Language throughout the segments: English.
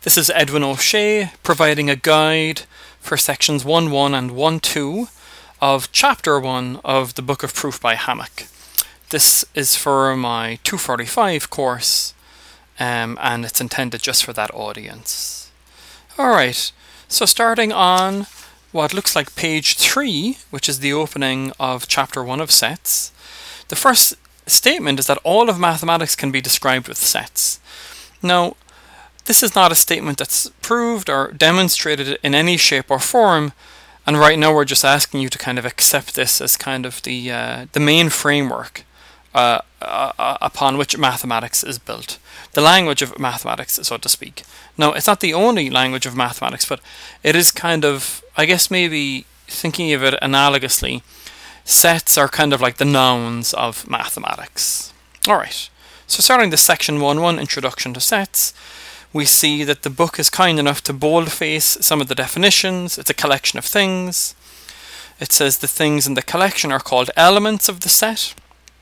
This is Edwin O'Shea providing a guide for sections 1.1 and 1.2 of chapter 1 of the Book of Proof by Hammack. This is for my 245 course and it's intended just for that audience. Alright, so starting on what looks like page 3, which is the opening of chapter 1 of sets, the first statement is that all of mathematics can be described with sets. Now, this is not a statement that's proved or demonstrated in any shape or form, and right now we're just asking you to kind of accept this as kind of the main framework upon which mathematics is built. The language of mathematics, so to speak. Now, it's not the only language of mathematics, but it is kind of, I guess maybe thinking of it analogously, sets are kind of like the nouns of mathematics. Alright, so starting the section 1.1, Introduction to Sets, we see that the book is kind enough to boldface some of the definitions. It's a collection of things. It says the things in the collection are called elements of the set.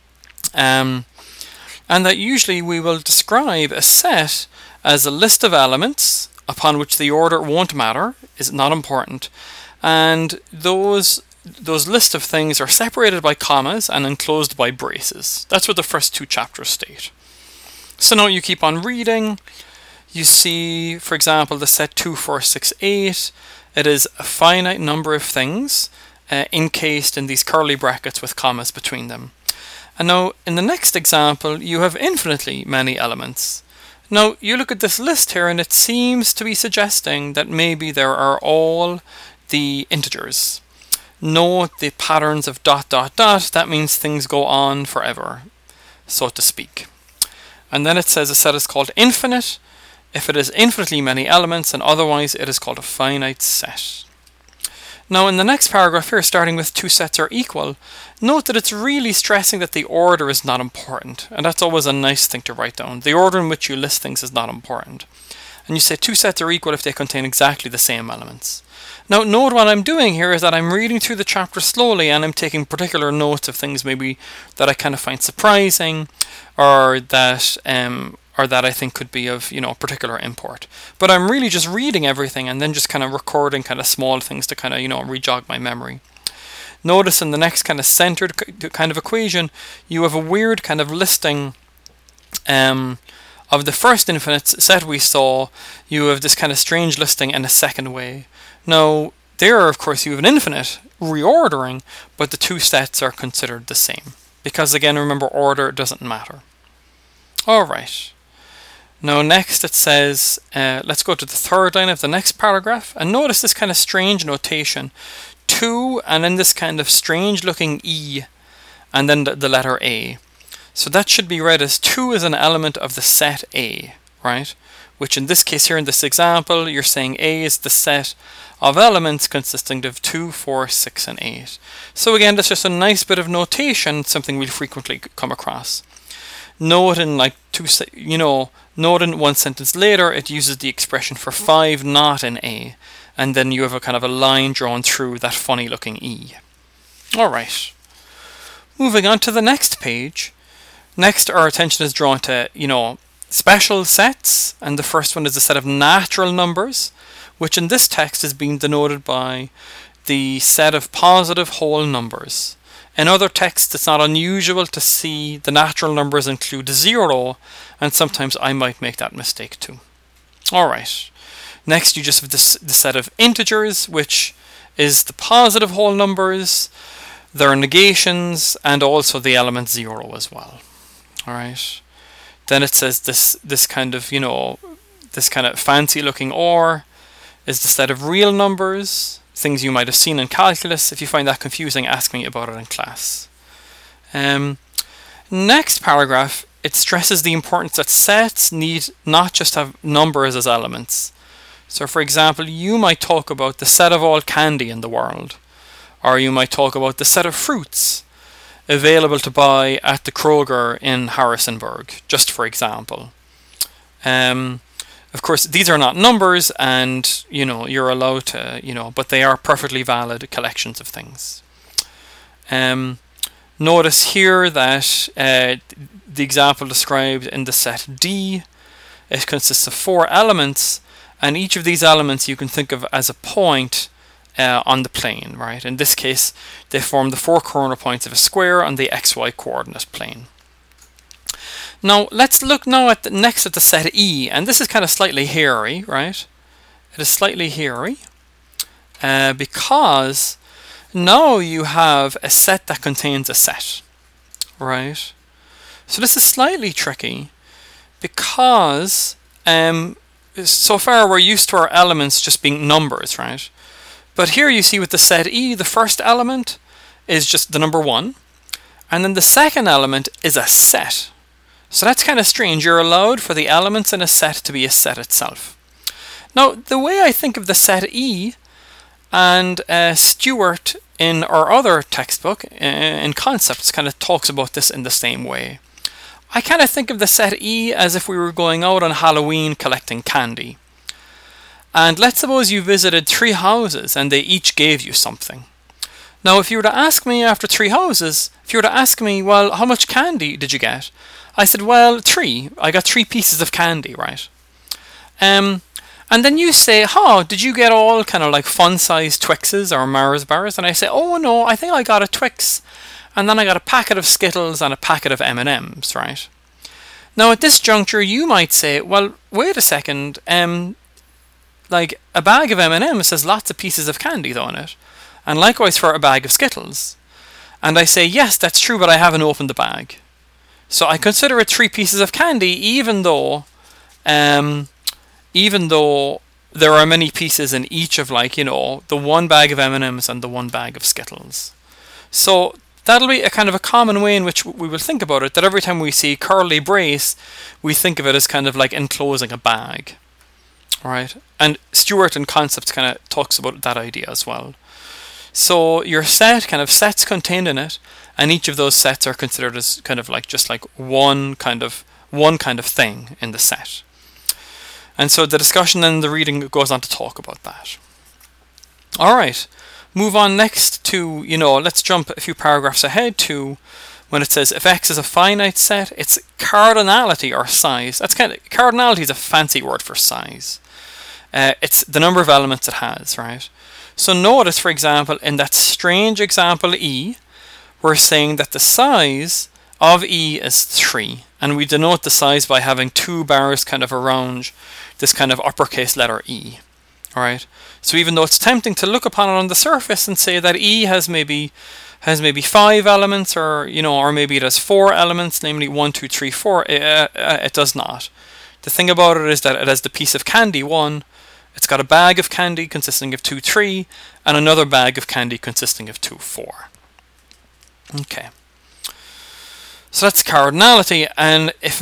And that usually we will describe a set as a list of elements upon which the order won't matter, is not important. And those list of things are separated by commas and enclosed by braces. That's what the first two chapters state. So now you keep on reading. You see, for example, the set 2, 4, 6, 8. It is a finite number of things encased in these curly brackets with commas between them. And now, in the next example, you have infinitely many elements. Now, you look at this list here and it seems to be suggesting that maybe there are all the integers. Note the patterns of ... That means things go on forever, so to speak. And then it says a set is called infinite if it has infinitely many elements, and otherwise it is called a finite set. Now in the next paragraph here, starting with two sets are equal, note that it's really stressing that the order is not important, and that's always a nice thing to write down. The order in which you list things is not important. And you say two sets are equal if they contain exactly the same elements. Now note what I'm doing here is that I'm reading through the chapter slowly and I'm taking particular notes of things maybe that I kind of find surprising or that I think could be of, particular import. But I'm really just reading everything and then just kind of recording kind of small things to kind of, re-jog my memory. Notice in the next kind of centered kind of equation, you have a weird kind of listing of the first infinite set we saw. You have this kind of strange listing in a second way. Now, there, of course, you have an infinite reordering, but the two sets are considered the same. Because, again, remember, order doesn't matter. Alright. Now next it says, let's go to the third line of the next paragraph, and notice this kind of strange notation. 2, and then this kind of strange looking E, and then the letter A. So that should be read as 2 is an element of the set A, right? Which in this case here, in this example, you're saying A is the set of elements consisting of 2, 4, 6, and 8. So again, that's just a nice bit of notation, something we'll frequently come across. Note in note in one sentence later, it uses the expression for 5 not in A, and then you have a kind of a line drawn through that funny looking E. Alright. Moving on to the next page. Next, our attention is drawn to, special sets, and the first one is a set of natural numbers, which in this text is being denoted by the set of positive whole numbers. In other texts, it's not unusual to see the natural numbers include 0, and sometimes I might make that mistake too. Alright. Next, you just have the set of integers, which is the positive whole numbers, their negations, and also the element 0 as well. Alright. Then it says this kind of, this kind of fancy looking OR is the set of real numbers, things you might have seen in calculus. If you find that confusing, ask me about it in class. Next paragraph, it stresses the importance that sets need not just have numbers as elements. So for example, you might talk about the set of all candy in the world, or you might talk about the set of fruits available to buy at the Kroger in Harrisonburg, just for example. Of course, these are not numbers, and you're allowed to, but they are perfectly valid collections of things. Notice here that the example described in the set D, it consists of 4 elements, and each of these elements you can think of as a point on the plane, right? In this case, they form the 4 corner points of a square on the xy coordinate plane. Now let's look now at next at the set E, and this is kind of slightly hairy, right? It is slightly hairy because now you have a set that contains a set, right? So this is slightly tricky because so far we're used to our elements just being numbers, right? But here you see with the set E, the first element is just the number 1, and then the second element is a set. So that's kind of strange. You're allowed for the elements in a set to be a set itself. Now, the way I think of the set E, and Stewart in our other textbook, in Concepts, kind of talks about this in the same way. I kind of think of the set E as if we were going out on Halloween collecting candy. And let's suppose you visited 3 houses and they each gave you something. Now, if you were to ask me after 3 houses, if you were to ask me, well, how much candy did you get? I said, well, 3. I got 3 pieces of candy, right? And then you say, oh, did you get all kind of like fun-sized Twixes or Mars bars? And I say, oh no, I think I got a Twix. And then I got a packet of Skittles and a packet of M&Ms, right? Now, at this juncture, you might say, well, wait a second, like a bag of M&Ms has lots of pieces of candy though in it, and likewise for a bag of Skittles. And I say, yes, that's true, but I haven't opened the bag. So I consider it 3 pieces of candy, even though there are many pieces in each of, like, you know, the 1 bag of M&Ms and the 1 bag of Skittles. So that'll be a kind of a common way in which we will think about it, that every time we see curly brace, we think of it as kind of like enclosing a bag. Right? And Stewart in Concepts kind of talks about that idea as well. So your set kind of sets contained in it, and each of those sets are considered as kind of like just like one kind of thing in the set. And so the discussion and the reading goes on to talk about that. Alright, move on next to, let's jump a few paragraphs ahead to when it says if X is a finite set, its cardinality or size. Cardinality is a fancy word for size. It's the number of elements it has, right? So notice, for example, in that strange example E, we're saying that the size of E is 3, and we denote the size by having 2 bars kind of around this kind of uppercase letter E. Alright? So even though it's tempting to look upon it on the surface and say that E has maybe 5 elements, or maybe it has 4 elements, namely 1, 2, 3, 4, it does not. The thing about it is that it has the piece of candy 1, it's got a bag of candy consisting of 2, 3, and another bag of candy consisting of 2, 4. Okay. So that's cardinality, and if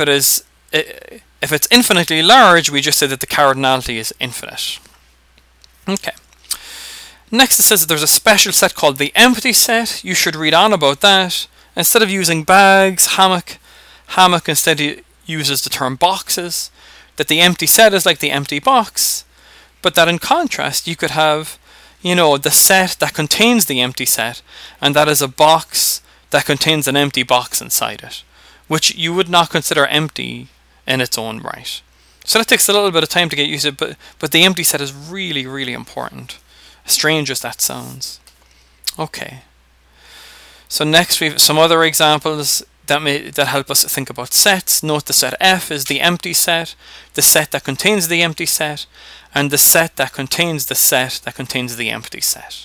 it's infinitely large, we just say that the cardinality is infinite. Okay. Next it says that there's a special set called the empty set. You should read on about that. Instead of using bags, hammock instead uses the term boxes. That the empty set is like the empty box, but that in contrast you could have, the set that contains the empty set, and that is a box that contains an empty box inside it, which you would not consider empty in its own right. So that takes a little bit of time to get used to, but the empty set is really, really important. Strange as that sounds. Okay. So next we have some other examples that help us think about sets. Note the set F is the empty set, the set that contains the empty set, and the set that contains the set that contains the empty set.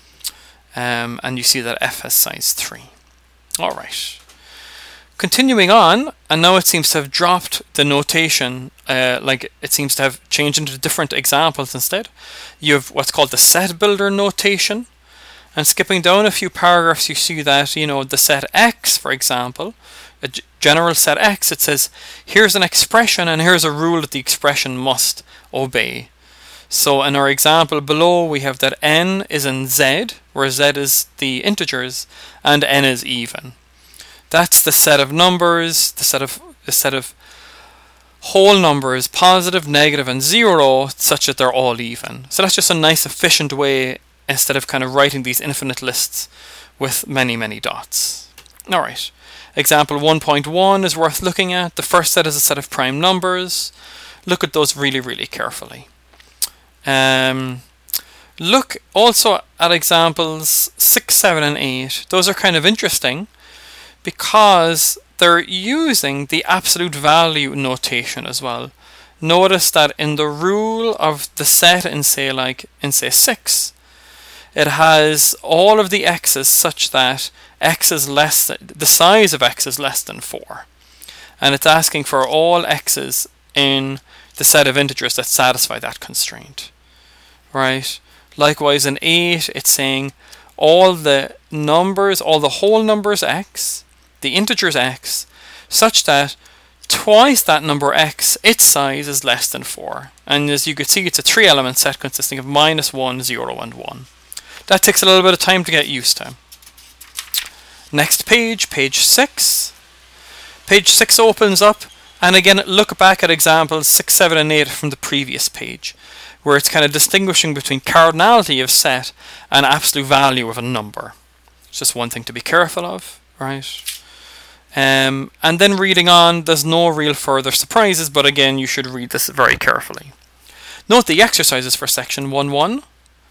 And you see that F has size 3. Alright. Continuing on, and now it seems to have dropped the notation, like it seems to have changed into different examples instead. You have what's called the set builder notation, and skipping down a few paragraphs you see that, the set X, for example, a general set X, it says, here's an expression and here's a rule that the expression must obey. So in our example below, we have that n is in z, where z is the integers, and n is even. That's the set of numbers, the set of whole numbers, positive, negative, and 0, such that they're all even. So that's just a nice, efficient way, instead of kind of writing these infinite lists with many, many dots. Alright, example 1.1 is worth looking at. The first set is a set of prime numbers. Look at those really, really carefully. Look also at examples 6, 7, and 8. Those are kind of interesting because they're using the absolute value notation as well. Notice that in the rule of the set in say 6, it has all of the x's such that the size of x is less than 4. And it's asking for all x's in the set of integers that satisfy that constraint. Right? Likewise in 8, it's saying all the whole numbers x, the integers x, such that twice that number x, its size is less than 4. And as you can see, it's a 3-element set consisting of -1, 0, and 1. That takes a little bit of time to get used to. Next page, page 6. Page 6 opens up, and again, look back at examples 6, 7, and 8 from the previous page, where it's kind of distinguishing between cardinality of set and absolute value of a number. It's just one thing to be careful of, right? And then reading on, there's no real further surprises, but again, you should read this very carefully. Note the exercises for section 1.1.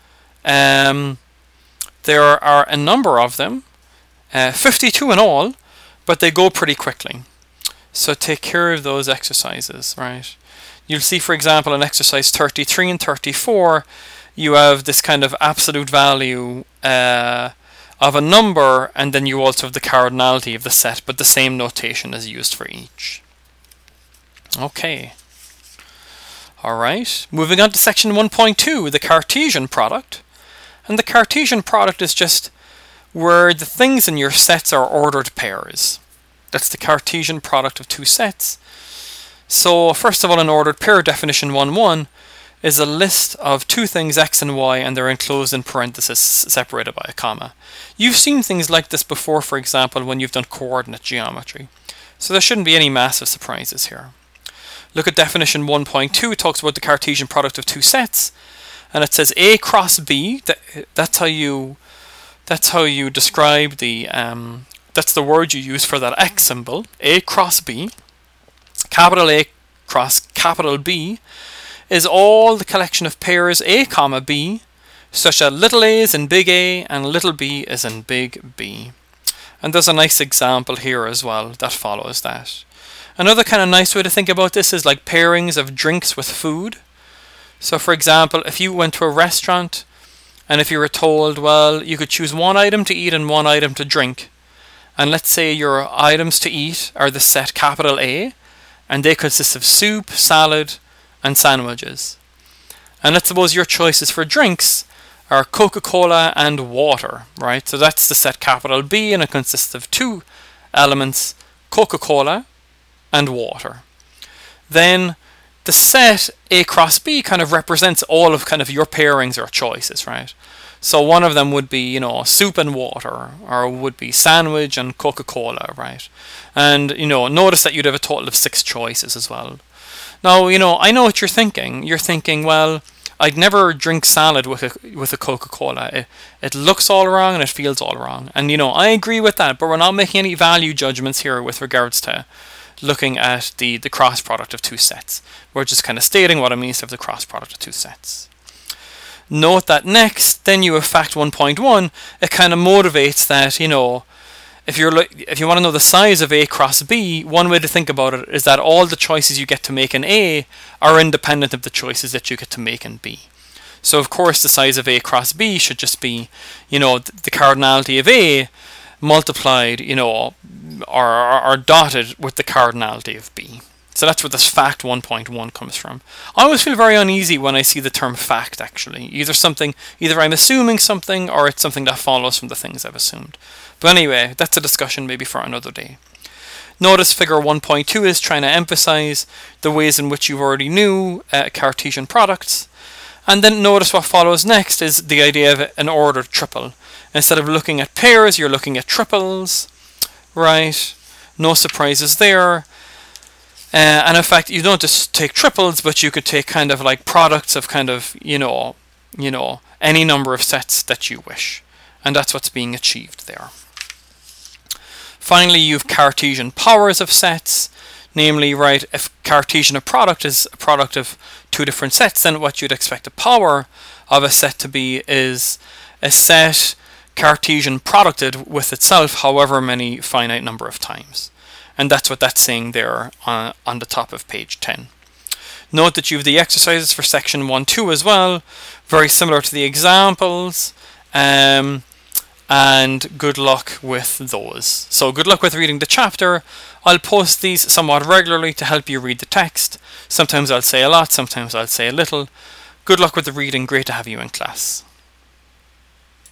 There are a number of them, 52 in all, but they go pretty quickly. So take care of those exercises, right? You'll see, for example, in exercise 33 and 34, you have this kind of absolute value of a number, and then you also have the cardinality of the set, but the same notation is used for each. Okay. Alright, moving on to section 1.2, the Cartesian product. And the Cartesian product is just where the things in your sets are ordered pairs. That's the Cartesian product of two sets. So first of all, an ordered pair definition 1.1 is a list of two things x and y, and they're enclosed in parentheses separated by a comma. You've seen things like this before, for example, when you've done coordinate geometry. So there shouldn't be any massive surprises here. Look at definition 1.2. It talks about the Cartesian product of two sets, and it says A cross B. That's how you describe the that's the word you use for that x symbol. A cross B, capital A cross capital B, is all the collection of pairs A comma B, such that little a is in big A and little b is in big B. And there's a nice example here as well that follows that. Another kind of nice way to think about this is like pairings of drinks with food. So for example, if you went to a restaurant and if you were told, well, you could choose one item to eat and one item to drink, and let's say your items to eat are the set capital A, and they consist of soup, salad, and sandwiches. And let's suppose your choices for drinks are Coca-Cola and water, right? So that's the set capital B, and it consists of two elements, Coca-Cola and water. Then the set A cross B kind of represents all of kind of your pairings or choices, right? So one of them would be, soup and water, or would be sandwich and Coca-Cola, right? And, notice that you'd have a total of 6 choices as well. Now, I know what you're thinking. You're thinking, well, I'd never drink salad with a Coca-Cola. It looks all wrong and it feels all wrong. And, I agree with that, but we're not making any value judgments here with regards to looking at the cross product of two sets. We're just kind of stating what it means to have the cross product of two sets. Note that next, then you have fact 1.1. It kind of motivates that, if you want to know the size of A cross B, one way to think about it is that all the choices you get to make in A are independent of the choices that you get to make in B. So of course the size of A cross B should just be, the cardinality of A multiplied, or dotted with the cardinality of B. So that's where this fact 1.1 comes from. I always feel very uneasy when I see the term fact, actually. Either I'm assuming something, or it's something that follows from the things I've assumed. But anyway, that's a discussion maybe for another day. Notice figure 1.2 is trying to emphasize the ways in which you already knew Cartesian products. And then notice what follows next is the idea of an ordered triple. Instead of looking at pairs, you're looking at triples, right? No surprises there. And in fact, you don't just take triples, but you could take kind of like products of kind of, any number of sets that you wish. And that's what's being achieved there. Finally, you have Cartesian powers of sets. Namely, right, if Cartesian a product is a product of two different sets, then what you'd expect the power of a set to be is a set Cartesian producted with itself however many finite number of times. And that's what that's saying there on the top of page 10. Note that you have the exercises for section 1-2 as well, very similar to the examples, and good luck with those. So good luck with reading the chapter. I'll post these somewhat regularly to help you read the text. Sometimes I'll say a lot, sometimes I'll say a little. Good luck with the reading, great to have you in class.